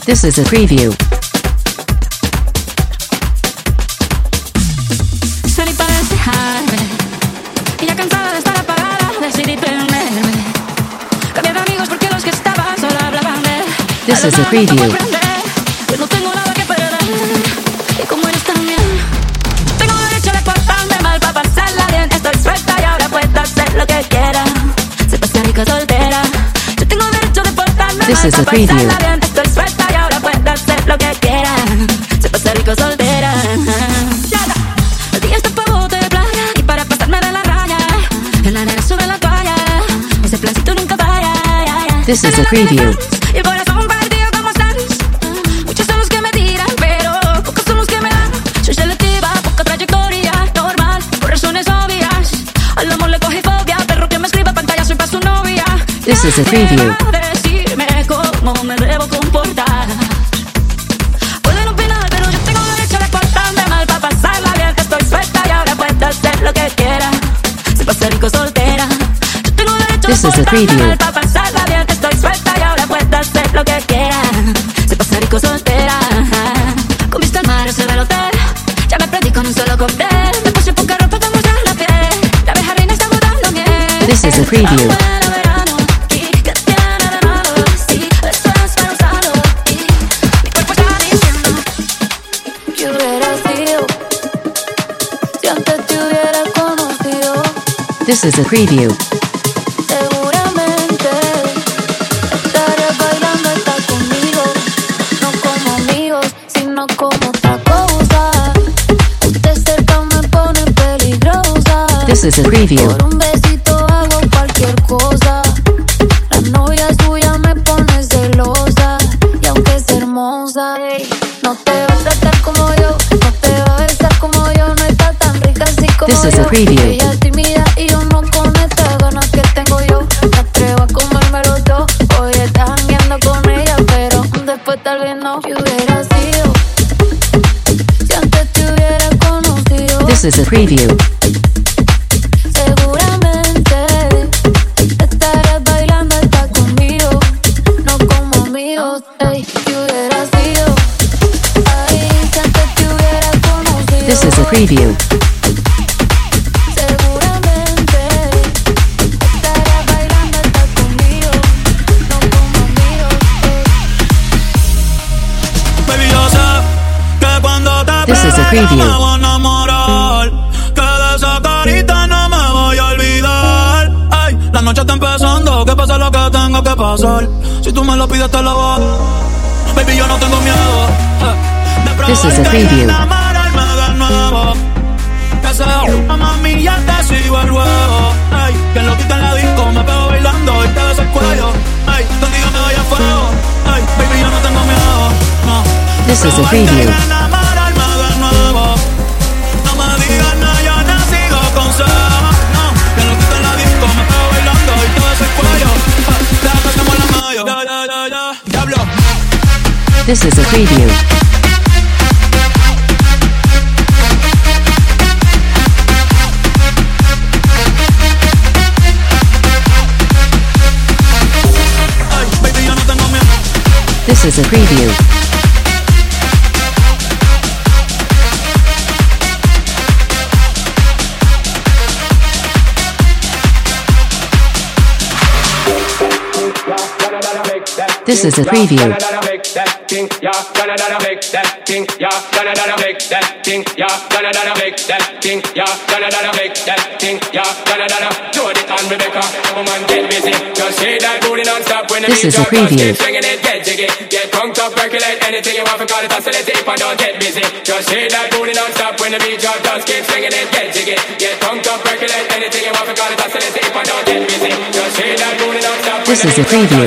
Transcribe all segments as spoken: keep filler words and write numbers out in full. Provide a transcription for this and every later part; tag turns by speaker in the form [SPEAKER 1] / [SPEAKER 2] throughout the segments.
[SPEAKER 1] This is a preview.
[SPEAKER 2] Salí para despejarme y ya cansada de estar apagada decidí prenderme. Cambié de amigos porque los que estaban solo hablaban de él.
[SPEAKER 1] This is a preview.
[SPEAKER 2] Yo no tengo nada que perder y como eres también tengo derecho de portarme mal para pasarla bien. Estoy suelta y ahora puedo hacer lo que quiera. Se pasa rica soltera. Yo tengo derecho de portarme
[SPEAKER 1] This
[SPEAKER 2] mal
[SPEAKER 1] is a
[SPEAKER 2] para
[SPEAKER 1] preview.
[SPEAKER 2] pasarla bien. Estoy suelta y ahora puedo hacer lo que quiera. Se pasa rico soltera. El día está pa' bote de playa y para pasarme de la raya en la arena sube la toalla. Ese plancito nunca falla.
[SPEAKER 1] This is a preview.
[SPEAKER 2] Y el corazón partido como Sanz. Muchos son los que me tiran, pero pocos son los que me dan. Soy selectiva, poca trayectoria, normal, por razones obvias. Al amor le cogí fobia, perro que me escriba pantalla, soy pa' su novia.
[SPEAKER 1] This is a preview.
[SPEAKER 2] Decirme cómo me debo comportar. Pueden opinar, pero yo tengo derecho de portarme mal pa' pasarla bien. Estoy suelta y ahora puedo hacer lo que quiera. Se pasa rico soltera. Yo tengo derecho
[SPEAKER 1] This
[SPEAKER 2] de
[SPEAKER 1] is a
[SPEAKER 2] portarme
[SPEAKER 1] preview.
[SPEAKER 2] mal pa' pasarla bien. Estoy suelta y ahora puedo hacer lo que quiera. Se pasa rico soltera. Con vista al mar se ve el hotel. Ya me prendí con un solo cóctel. Me puse poca ropa para mostrar la piel. La abeja reina está botando miel.
[SPEAKER 1] This is a preview.
[SPEAKER 2] Afuera verano, y que tiene de malo. Sí, esto es para usarlo. Y mi cuerpo está diciendo que hubiera sido si antes te hubiera conocido.
[SPEAKER 1] This is a preview.
[SPEAKER 2] Seguramente estarías bailando esta conmigo. No como amigos, sino como otra cosa. Usted cerca me pone peligrosa.
[SPEAKER 1] This is a preview.
[SPEAKER 2] Por un besito hago cualquier cosa. La novia suya me pone celosa. Y aunque es hermosa, ey, no te va a tratar como yo. No te va a besar como yo. No está tan rica así como
[SPEAKER 1] This is a
[SPEAKER 2] yo.
[SPEAKER 1] preview.
[SPEAKER 2] Ella es tímida y yo no con estas ganas que tengo yo. Me atrevo a comérmelo todo. Hoy estás jangueando con ella, pero después tal vez no. Que hubiera sido si antes te hubiera conocido.
[SPEAKER 1] This is a preview.
[SPEAKER 2] Seguramente estarás bailando esta conmigo. No como amigos, ey, que hubiera sido. Ay, si antes te hubiera conocido.
[SPEAKER 1] This is a preview.
[SPEAKER 2] Seguramente estarás bailando esta conmigo. No como amigos, ey.
[SPEAKER 3] Baby, yo sé que cuando te
[SPEAKER 1] This is a
[SPEAKER 3] pruebe
[SPEAKER 1] preview.
[SPEAKER 3] me voy a enamorar. Que de esa carita no me voy a olvidar. Ay, la noche está empezando, que pase lo que tenga que pasar. Si tú me lo pides te lo voy. Baby, yo no tengo miedo eh, de
[SPEAKER 1] This is a
[SPEAKER 3] probarte y
[SPEAKER 1] preview.
[SPEAKER 3] enamorarme de nuevo. Que sea, mami, ya te sigo el juego. Ay, que lo quita en la disco, me pego bailando y te beso el cuello. Ay, contigo me doy a fuego. Ay, baby, yo no tengo miedo, no.
[SPEAKER 1] This is a preview.
[SPEAKER 3] Enamorarme de nuevo. No me digas nada, yo no sigo consejos. No, que lo quito en la disco, me pego bailando y te beso el cuello. Ah, deja que estemos en la medio. Ya, ya, ya, ya. Diablo.
[SPEAKER 1] This is a preview.
[SPEAKER 3] Ay, baby, yo no tengo miedo.
[SPEAKER 1] This is a preview. This is a preview. This is a preview.
[SPEAKER 4] Get drunk up, percolate anything you want for call it oscillate if I don't get busy. Just shake that booty non-stop when the beat drop, just keep swinging it, get jiggy. Get drunk up, percolate anything you want for call it oscillate if I don't get busy. Just shake that booty non-stop.
[SPEAKER 1] This is a preview.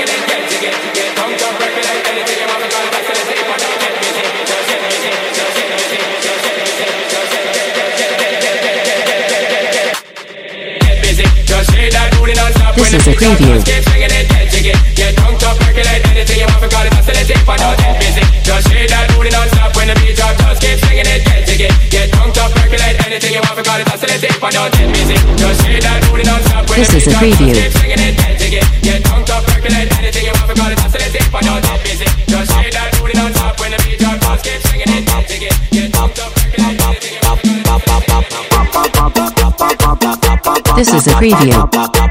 [SPEAKER 4] This is a preview. Get drunk up, percolate anything you want for call it oscillate if I don't get busy. Just shake that booty non-stop when the beat drop, just keep swinging it, get jiggy. Get drunk up, percolate anything you want for call it oscillate if I don't get busy. Just shake that booty non-stop when the
[SPEAKER 1] This is
[SPEAKER 4] beat
[SPEAKER 1] a
[SPEAKER 4] drop, just
[SPEAKER 1] preview.
[SPEAKER 4] keep swinging it, get jiggy. Get drunk up, percolate anything you want for call it oscillate if I don't get busy. Just shake
[SPEAKER 1] This is a preview.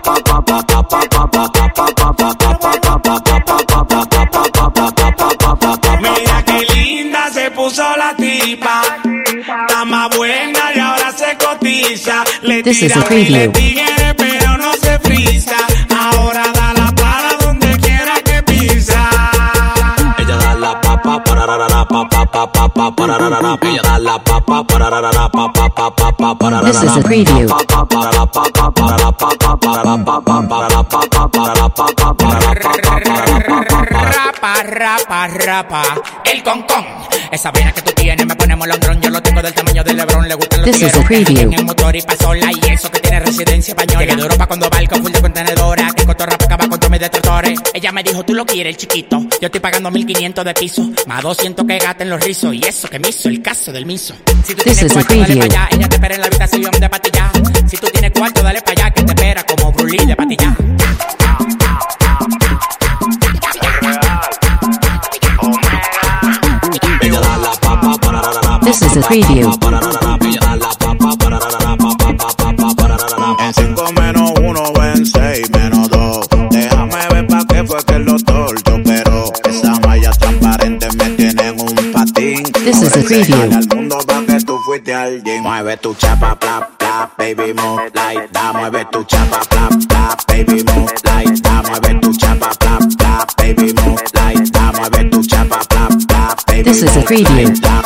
[SPEAKER 5] Mira qué linda se puso la tipa, está más buena y ahora se cotiza. Le
[SPEAKER 1] This is a
[SPEAKER 5] tira
[SPEAKER 1] preview.
[SPEAKER 5] le tigre, pero no se frisa. Ahora da la para donde quiera que pisa.
[SPEAKER 6] Ella da la papa para la la papa papa papa para la la. Ella da la papa para la la papa papa papa para la la.
[SPEAKER 1] This is a preview.
[SPEAKER 6] Para la papa para la papa para la papa para la papa para la papa para la papa.
[SPEAKER 7] Rapa, rapa, rapa, el concón. Esa vaina que tú tienes me pone molondrón. Yo lo tengo del tamaño de Lebron. Le gustan los
[SPEAKER 1] This is a
[SPEAKER 7] tigueros que
[SPEAKER 1] preview.
[SPEAKER 7] tienen motor y pasola. Y eso que tiene residencia española. Que de Europa cuando barco full de contenedora. Que cotorra pa' acabar con todos mis detractores. Ella me dijo, tú lo quieres, el chiquito. Yo estoy pagando mil quinientos de piso. Más doscientos que gaten los rizos. Y eso que me hizo el caso del miso. Si tú
[SPEAKER 1] This
[SPEAKER 7] tienes
[SPEAKER 1] is a
[SPEAKER 7] cuarto, dale
[SPEAKER 1] preview.
[SPEAKER 7] pa' allá. Ella te espera en la habitación de patilla. Si tú tienes cuarto, dale pa' allá. Que te espera como Bruce Lee de patilla.
[SPEAKER 6] Ella da la papa para la la.
[SPEAKER 1] This is a preview.
[SPEAKER 6] Ella da la papa para la la papa papa para la la.
[SPEAKER 5] En cinco menos uno o en seis menos dos. Déjame ver pa' qué fue que el doctor yo pero esa malla transparente me tiene en un patín.
[SPEAKER 1] This is a preview.
[SPEAKER 5] Ahora enséñale al mundo pa' que tú fuiste al gym. Mueve tu chapa, plap, plap, baby, move like that. Mueve tu chapa, plap, plap, baby, move like that. Mueve tu chapa, plap, plap, baby, move like that. Mueve tu chapa, plap, plap, baby,
[SPEAKER 1] This is a
[SPEAKER 5] move
[SPEAKER 1] preview.
[SPEAKER 5] like that.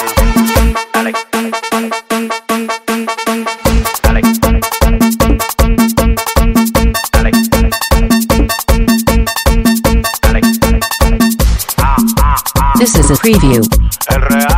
[SPEAKER 1] This is a preview.
[SPEAKER 5] El real.